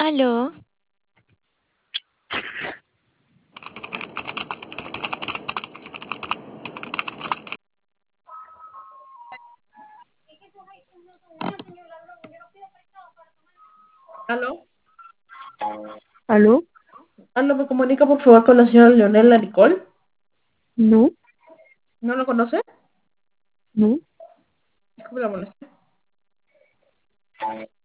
Aló, Aló, ¿aló? aló, me comunica por favor con la señora Leonela Nicole. No, ¿No lo conoce? no. Disculpe la molestia.